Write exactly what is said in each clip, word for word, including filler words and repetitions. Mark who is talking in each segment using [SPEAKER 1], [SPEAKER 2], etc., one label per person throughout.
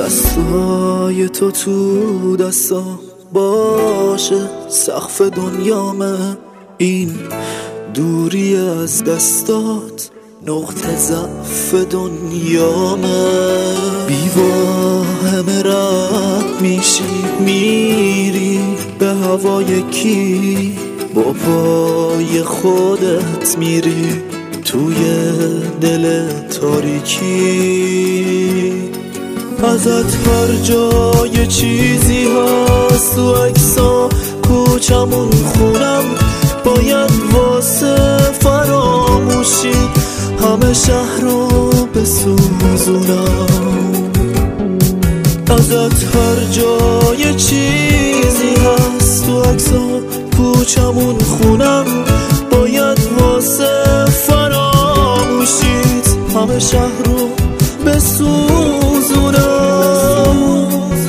[SPEAKER 1] دستای تو تو دستا باشه سقف دنیامه، این دوری از دستات نقطه ضعف دنیامه. بی‌واهمه رد میشی میری به هوای کی، با پای خودت میری توی دل تاریکی. ازت هر جای چیزی هست تو عکسا کوچمون خونم، باید واسه فراموشی همه شهر رو بسوزونم. ازت هر جای چیزی هست تو عکسا کوچمون خونم، باید واسه فراموشیت همه شهر رو بسوزونم.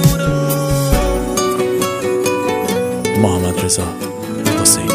[SPEAKER 2] محمد رضا حسینی.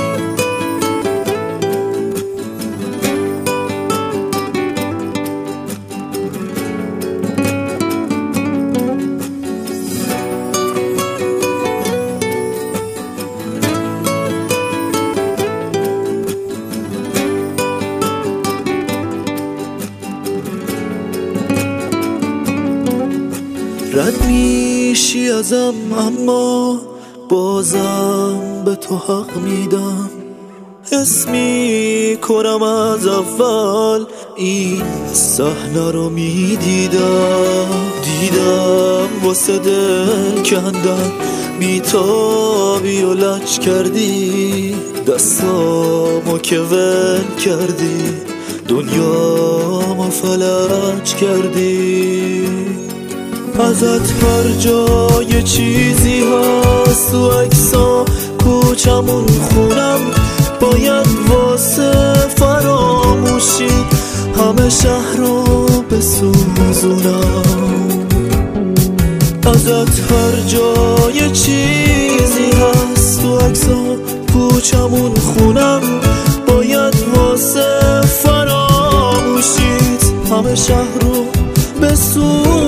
[SPEAKER 1] رد میشی ازم اما بازم به تو حق میدم، حس میکنم از اول این صحنه رو میدیدم. دیدم واسه دل کندن بیتابی و لج کردی، دستامو که ول کردی دنیامو فلج کردی. ازت هر جای چیزی هست تو عکسا کوچمون خونم، باید واسه فراموشی همه شهر رو بسوزونم. ازت هر جای چیزی هست تو عکسا کوچمون خونم، باید واسه فراموشیت همه شهر رو بسوزونم.